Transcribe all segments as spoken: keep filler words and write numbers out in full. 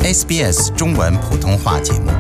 S B S 中文普通话节目。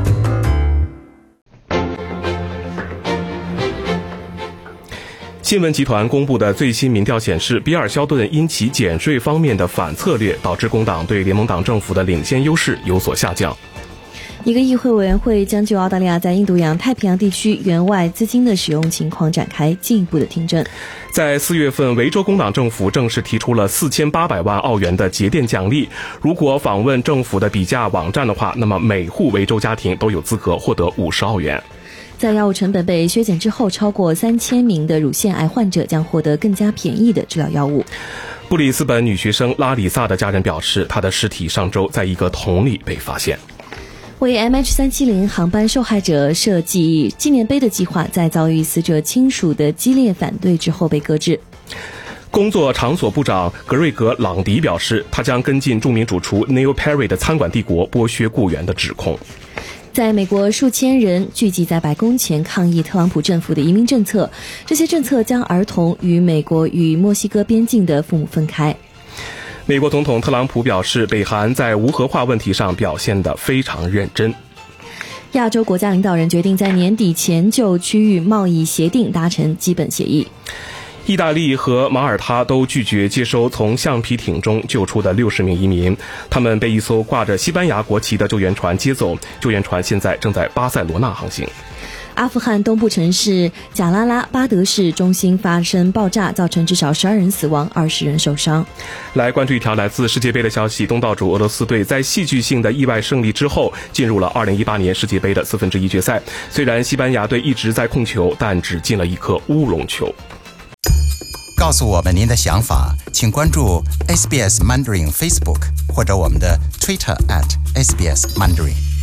新闻集团公布的最新民调显示，比尔·肖顿因其减税方面的反策略，导致工党对联盟党政府的领先优势有所下降。 一个议会委员会将就澳大利亚在印度洋太平洋地区援外资金的使用情况展开进一步的听证。 在四月份，维州工党政府正式提出了四千八百万澳元的节电奖励。如果访问政府的比价网站的话，那么每户维州家庭都有资格获得五十澳元。 在药物成本被削减之后，超过三千名的乳腺癌患者将获得更加便宜的治疗药物。 布里斯本女学生拉里萨的家人表示，她的尸体上周在一个桶里被发现。 为 M H 三七零 航班受害者设计纪念碑的计划，在遭遇死者亲属的激烈反对之后被搁置。 工作场所部长格瑞格·朗迪表示，他将跟进著名主厨 Neil Perry 的餐馆帝国剥削雇员的指控。 在美国，数千人聚集在白宫前抗议特朗普政府的移民政策，这些政策将儿童与美国与墨西哥边境的父母分开。 美国总统特朗普表示，北韩在无核化问题上表现得非常认真。 亚洲国家领导人决定在年底前就区域贸易协定达成基本协议。 意大利和马耳他都拒绝接收从橡皮艇中救出的六十名移民，他们被一艘挂着西班牙国旗的救援船接走，救援船现在正在巴塞罗那航行。 阿富汗东部城市贾拉拉巴德市中心发生爆炸，造成至少十二人死亡，二十人受伤。 来关注一条来自世界杯的消息，东道主俄罗斯队在戏剧性的意外胜利之后，进入了二零一八年世界杯的四分之一决赛。虽然西班牙队一直在控球，但只进了一颗乌龙球。 告诉我们您的想法，请关注 S B S Mandarin Facebook 或者我们的 Twitter at S B S Mandarin。